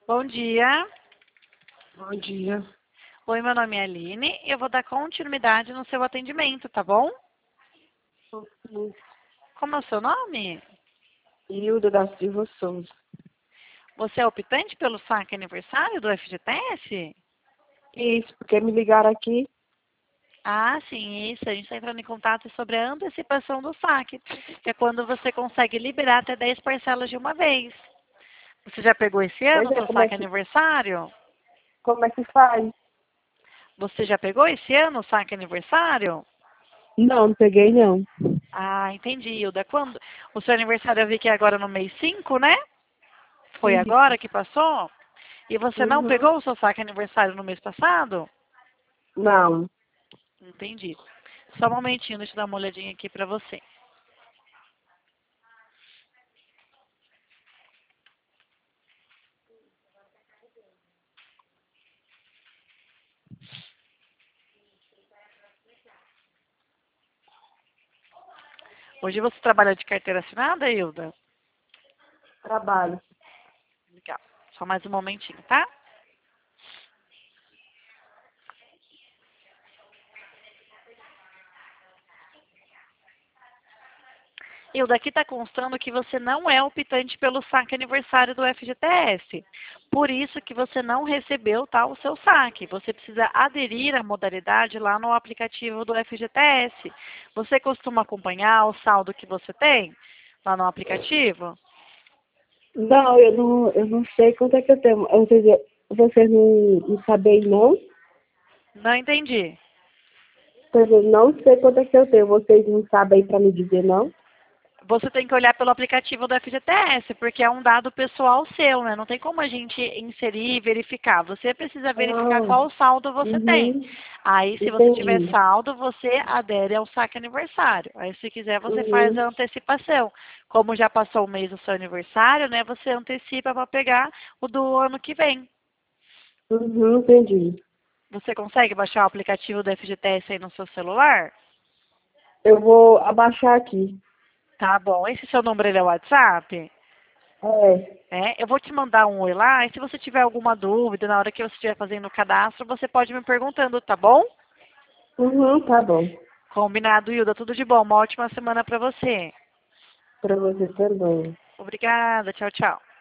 Bom dia. Bom dia. Oi, meu nome é Aline e eu vou dar continuidade no seu atendimento, tá bom? Sim. Como é o seu nome? Hilda da Silva Souza. Você é optante pelo saque aniversário do FGTS? Isso, porque me ligaram aqui. Ah, sim, isso. A gente está entrando em contato sobre a antecipação do saque, que é quando você consegue liberar até 10 parcelas de uma vez. Você já pegou esse Pois ano o é, seu saque aniversário? como é que faz? Você já pegou esse ano o saque aniversário? Não peguei não. Ah, entendi, Hilda. Quando? O seu aniversário eu vi que é agora no mês 5, né? Foi Isso. agora que passou? E você não Uhum. pegou o seu saque aniversário no mês passado? Não. Entendi. Só um momentinho, deixa eu dar uma olhadinha aqui pra você. Hoje você trabalha de carteira assinada, Hilda? Trabalho. Legal. Só mais um momentinho, tá? Hilda, aqui está constando que você não é optante pelo saque aniversário do FGTS. Por isso que você não recebeu, tá, o seu saque. Você precisa aderir à modalidade lá no aplicativo do FGTS. Você costuma acompanhar o saldo que você tem lá no aplicativo? Não, eu não sei quanto é que eu tenho. Ou seja, vocês não sabem não? Não entendi. Quer dizer, não sei quanto é que eu tenho. Vocês não sabem para me dizer não? Você tem que olhar pelo aplicativo do FGTS, porque é um dado pessoal seu, né? Não tem como a gente inserir e verificar. Você precisa verificar Ah, qual saldo você tem. uhum. Aí, se você tiver Entendi. saldo, você adere ao saque aniversário. Aí, se quiser, você faz Uhum. a antecipação. Como já passou o mês do seu aniversário, né? Você antecipa para pegar o do ano que vem. Uhum, entendi. Você consegue baixar o aplicativo do FGTS aí no seu celular? Eu vou abaixar aqui. Tá bom. Esse seu número ele é o WhatsApp? É. É, eu vou te mandar um oi lá, e se você tiver alguma dúvida na hora que você estiver fazendo o cadastro, você pode me perguntando, tá bom? Uhum, tá bom. Combinado, Hilda. Tudo de bom. Uma ótima semana para você. Para você também. Obrigada. Tchau, tchau.